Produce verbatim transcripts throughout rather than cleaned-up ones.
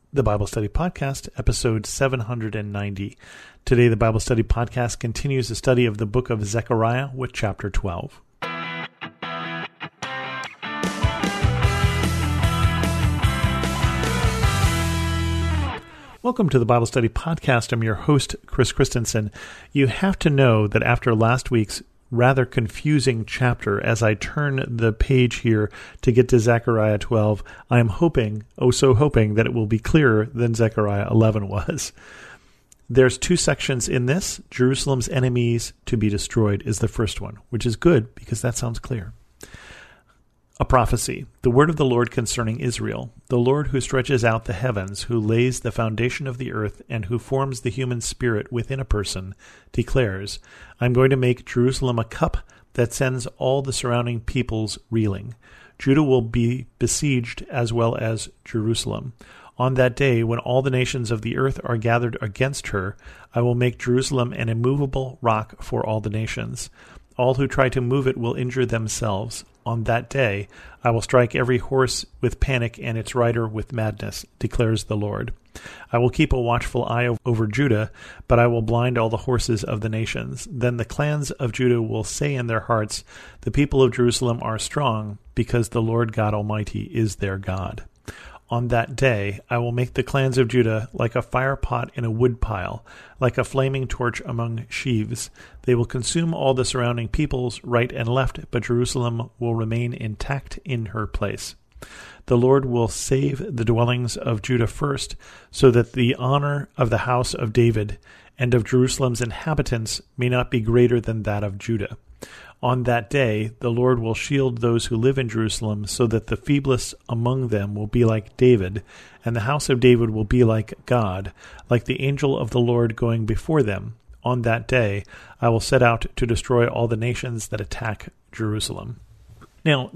the Bible Study Podcast, episode seven hundred ninety. Today, the Bible Study Podcast continues the study of the book of Zechariah with chapter twelve. Welcome to the Bible Study Podcast. I'm your host, Chris Christensen. You have to know that after last week's rather confusing chapter, as I turn the page here to get to Zechariah twelve, I am hoping, oh so hoping, that it will be clearer than Zechariah eleven was. There's two sections in this. Jerusalem's enemies to be destroyed is the first one, which is good because that sounds clear. A prophecy, the word of the Lord concerning Israel, the Lord who stretches out the heavens, who lays the foundation of the earth, and who forms the human spirit within a person, declares, I'm going to make Jerusalem a cup that sends all the surrounding peoples reeling. Judah will be besieged as well as Jerusalem. On that day, when all the nations of the earth are gathered against her, I will make Jerusalem an immovable rock for all the nations. All who try to move it will injure themselves. On that day, I will strike every horse with panic and its rider with madness, declares the Lord. I will keep a watchful eye over Judah, but I will blind all the horses of the nations. Then the clans of Judah will say in their hearts, the people of Jerusalem are strong, because the Lord God Almighty is their God. On that day, I will make the clans of Judah like a fire pot in a wood pile, like a flaming torch among sheaves. They will consume all the surrounding peoples right and left, but Jerusalem will remain intact in her place. The Lord will save the dwellings of Judah first, so that the honor of the house of David and of Jerusalem's inhabitants may not be greater than that of Judah. On that day, the Lord will shield those who live in Jerusalem, so that the feeblest among them will be like David, and the house of David will be like God, like the angel of the Lord going before them. On that day, I will set out to destroy all the nations that attack Jerusalem. Now,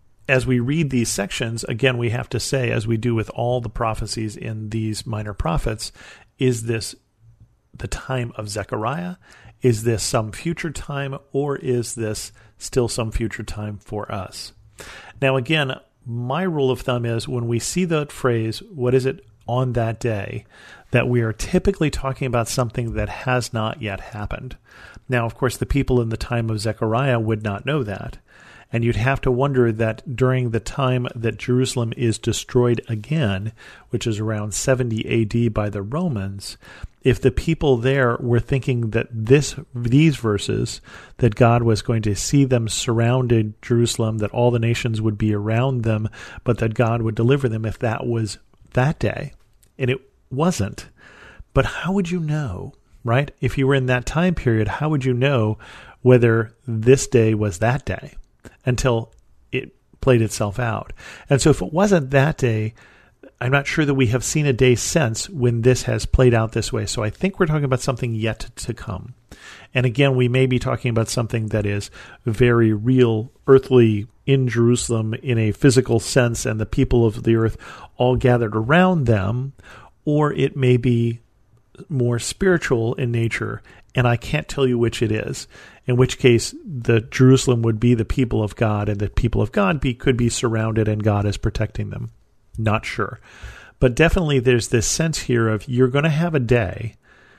as we read these sections, again, we have to say, as we do with all the prophecies in these minor prophets, is this the time of Zechariah? Is this some future time, or is this still some future time for us? Now, again, my rule of thumb is when we see that phrase, what is it on that day, that we are typically talking about something that has not yet happened. Now, of course, the people in the time of Zechariah would not know that. And you'd have to wonder that during the time that Jerusalem is destroyed again, which is around seventy A D by the Romans, if the people there were thinking that this these verses, that God was going to see them surrounded Jerusalem, that all the nations would be around them, but that God would deliver them, if that was that day, and it wasn't. But how would you know, right? If you were in that time period, how would you know whether this day was that day? Until it played itself out. And so if it wasn't that day, I'm not sure that we have seen a day since when this has played out this way. So I think we're talking about something yet to come. And again, we may be talking about something that is very real, earthly, in Jerusalem in a physical sense, and the people of the earth all gathered around them, or it may be more spiritual in nature, and I can't tell you which it is, in which case the Jerusalem would be the people of God, and the people of God be, could be surrounded and God is protecting them. Not sure. But definitely there's this sense here of you're going to have a day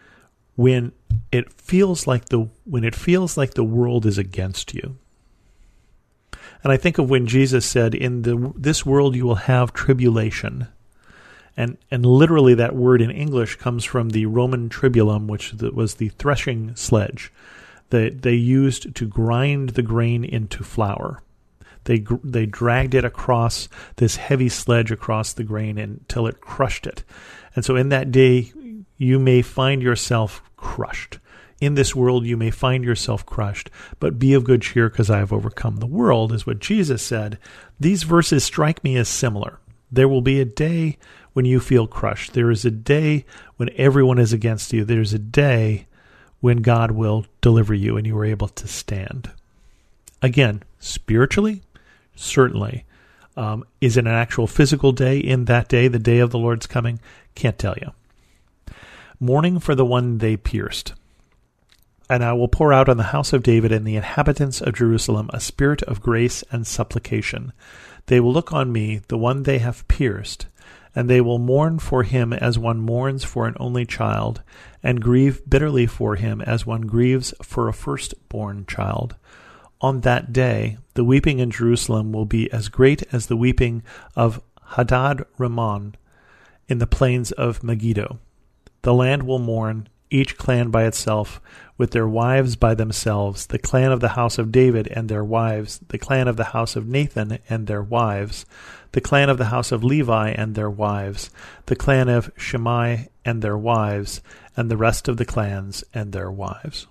when it feels like the when it feels like the world is against you. And I think of when Jesus said, in the this world you will have tribulation. And and literally that word in English comes from the Roman tribulum, which was the threshing sledge that they used to grind the grain into flour. They they dragged it across this heavy sledge across the grain until it crushed it. And so in that day, you may find yourself crushed. In this world, you may find yourself crushed, but be of good cheer because I have overcome the world, is what Jesus said. These verses strike me as similar. There will be a day when you feel crushed. There is a day when everyone is against you. There's a day when God will deliver you and you are able to stand. Again, spiritually, certainly. Um, is it an actual physical day in that day, the day of the Lord's coming? Can't tell you. Mourning for the one they pierced. And I will pour out on the house of David and the inhabitants of Jerusalem a spirit of grace and supplication. They will look on me, the one they have pierced, and they will mourn for him as one mourns for an only child, and grieve bitterly for him as one grieves for a firstborn child. On that day, the weeping in Jerusalem will be as great as the weeping of Hadad Rimmon in the plains of Megiddo. The land will mourn, each clan by itself, with their wives by themselves, the clan of the house of David and their wives, the clan of the house of Nathan and their wives, the clan of the house of Levi and their wives, the clan of Shimei and their wives, and the rest of the clans and their wives.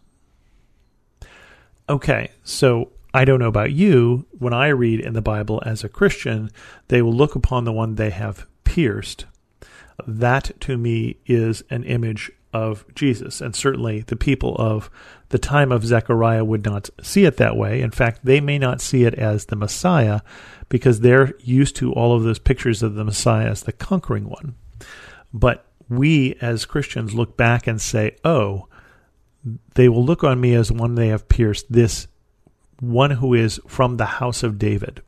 Okay, so I don't know about you. When I read in the Bible as a Christian, they will look upon the one they have pierced. That, to me, is an image of Jesus. And certainly the people of the time of Zechariah would not see it that way. In fact, they may not see it as the Messiah because they're used to all of those pictures of the Messiah as the conquering one. But we as Christians look back and say, oh, they will look on me as one they have pierced, this one who is from the house of David,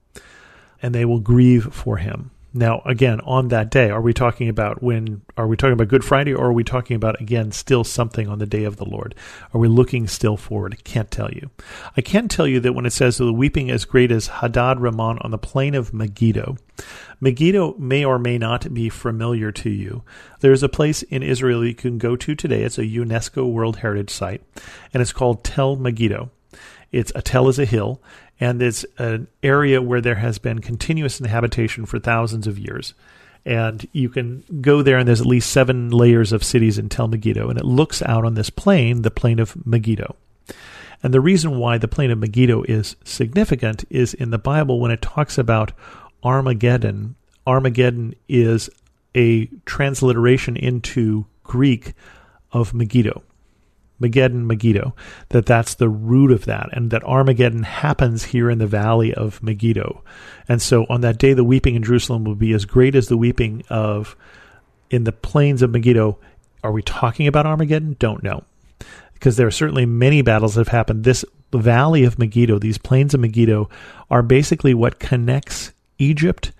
and they will grieve for him. Now, again, on that day, are we talking about when, are we talking about Good Friday, or are we talking about, again, still something on the day of the Lord? Are we looking still forward? I can't tell you. I can tell you that when it says the weeping as great as Hadad Rimmon on the plain of Megiddo, Megiddo may or may not be familiar to you. There's a place in Israel you can go to today. It's a UNESCO World Heritage Site, and it's called Tel Megiddo. It's a tel is a hill, and it's an area where there has been continuous inhabitation for thousands of years. And you can go there, and there's at least seven layers of cities in Tel Megiddo, and it looks out on this plain, the plain of Megiddo. And the reason why the plain of Megiddo is significant is in the Bible when it talks about Armageddon. Armageddon is a transliteration into Greek of Megiddo. Megiddo, Megiddo, that that's the root of that, and that Armageddon happens here in the valley of Megiddo. And so on that day, the weeping in Jerusalem will be as great as the weeping of in the plains of Megiddo. Are we talking about Armageddon? Don't know. Because there are certainly many battles that have happened. This valley of Megiddo, these plains of Megiddo, are basically what connects Egypt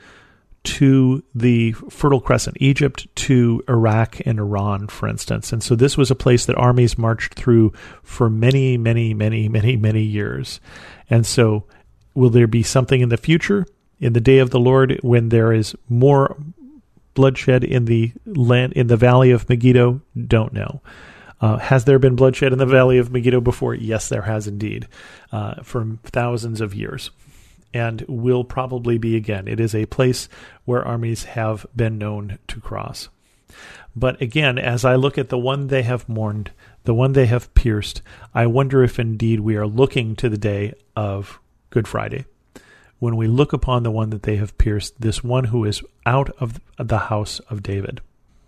to the Fertile Crescent, Egypt to Iraq and Iran, for instance. And so this was a place that armies marched through for many, many, many, many, many years. And so will there be something in the future, in the day of the Lord, when there is more bloodshed in the land, in the valley of Megiddo? Don't know. Uh, has there been bloodshed in the valley of Megiddo before? Yes, there has indeed, uh, for thousands of years. And will probably be again. It is a place where armies have been known to cross. But again, as I look at the one they have mourned, the one they have pierced, I wonder if indeed we are looking to the day of Good Friday, when we look upon the one that they have pierced, this one who is out of the house of David.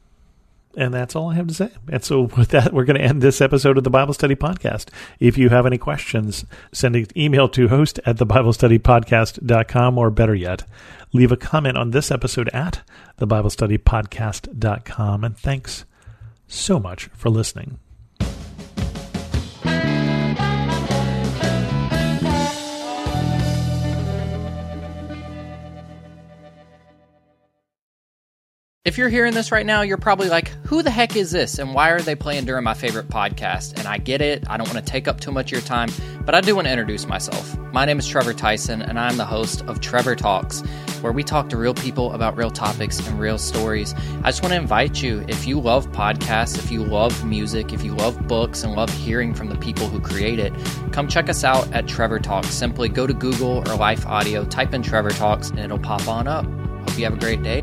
And that's all I have to say. And so with that, we're going to end this episode of the Bible Study Podcast. If you have any questions, send an email to host at the bible study podcast dot com, or better yet, leave a comment on this episode at the bible study podcast dot com. And thanks so much for listening. If you're hearing this right now, you're probably like, who the heck is this? And why are they playing during my favorite podcast? And I get it. I don't want to take up too much of your time, but I do want to introduce myself. My name is Trevor Tyson, and I'm the host of Trevor Talks, where we talk to real people about real topics and real stories. I just want to invite you, if you love podcasts, if you love music, if you love books and love hearing from the people who create it, come check us out at Trevor Talks. Simply go to Google or Life Audio, type in Trevor Talks, and it'll pop on up. Hope you have a great day.